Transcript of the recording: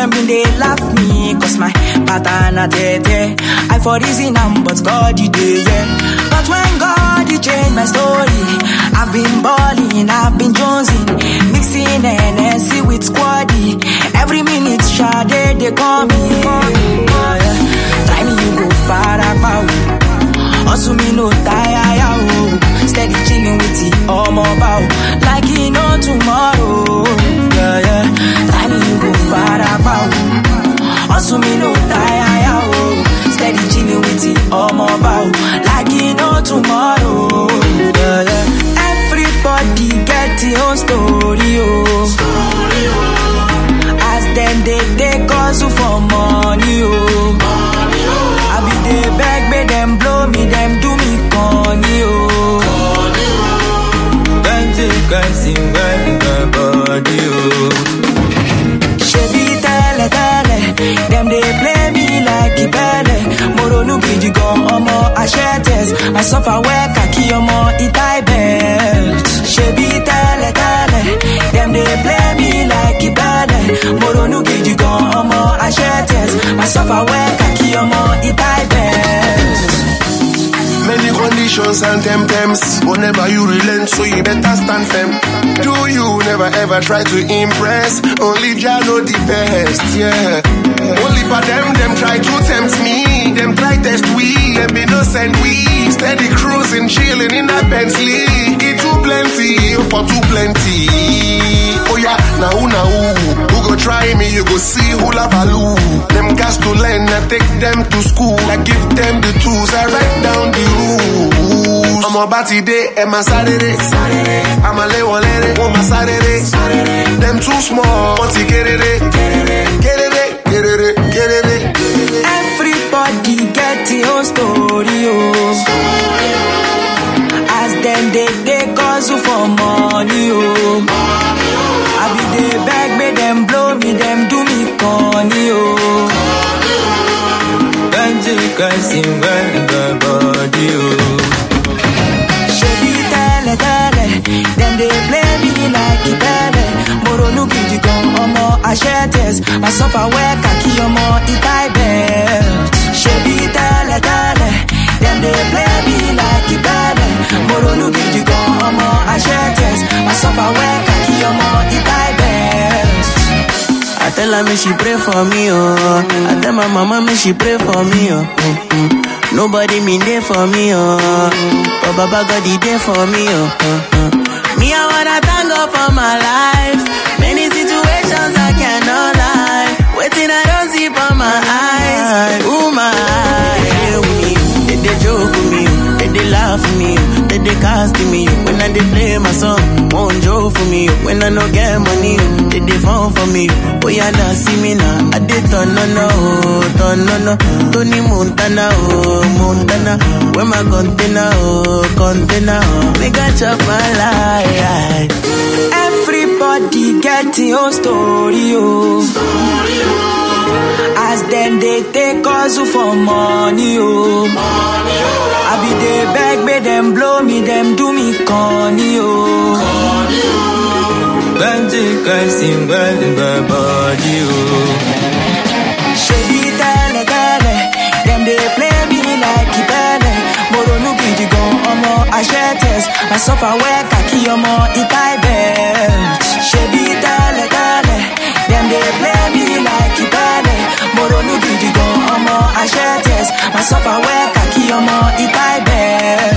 them been they laugh me, cause my pattern a tete. I for reason I'm but God you day, yeah. But when God he changed my story, I've been balling, I've been jonesing, mixing NSC with squaddy. Every minute Sade they call me, yeah. Try me you go far about, also me no tire, oh. Steady chilling with it all about, like you know tomorrow, yeah, yeah. Try me you go far about, also me no tire, oh. Steady chilling with it all about, like you know tomorrow, yeah, yeah. Everybody get your own story, oh. As them they take us for money, oh. I be they beg me, them blow me, them do me corny, oh. Can't take us in my body, oh. Shebi tele, them they play me like a belly. Moro no kiji go omo ashetes. I suffer work aki omo itai belt. Shebi tele, them they play me like a belly. Moro no kiji go omo ashetes. I suffer work aki omo itai belt. Many conditions and temptants. Whenever you relent, so you better stand firm. Do you never ever try to impress? Only Jah know the best, yeah. Only for them try to tempt me. Them try test we, them innocent we. Steady cruising, chilling in that Bentley. It too plenty, for too plenty. Oh yeah, now who go try me? You go see who la value. Them gas to learn, I take them to school. I give them the tools, I write down the rules. I'm a batty day, and my Saturday. I'm a lay one lady, on my Saturday. Them too small, want to get it. Everybody get your story, oh. As them they take us for money, oh. I be they beg me, them blow me, them do me corny, oh. Can't take us in my body, oh. Shebi tele, them they play me like a belly. Moro no kiji go omo ashetes. I suffer work aki omo itai belt. Shebi tele, them they play me like a belly. Moro no kiji go omo ashetes. I suffer work aki omo itai belt. I tell her me she pray for me, oh. I tell my mama me she pray for me, oh. Nobody mean there for me, oh. But Baba God he there for me, oh. Me I wanna thank God for my life. Many situations I cannot lie. Waiting I don't see for my eyes. Ooh my eyes. They joke with me, they laugh at me, they cast me. When I they play my song, won't joke for me. When I no get money, they fall for me. Oh yeah, now see me now. I did turn no. Tony Montana, oh Montana. Where my container, oh. Make I chop my life. Everybody get your story, oh. As them they take us for money, oh. I be they beg me, them blow me, them do me corny, oh. Can't take us in my body, oh. Shebi tele, them they play me like a belly. Moro no kiji go omo ashetes. I suffer work aki omo itai belt. Shebi tele, them they play me like a belly. Moro no kiji go omo ashetes. I suffer work aki omo itai belt.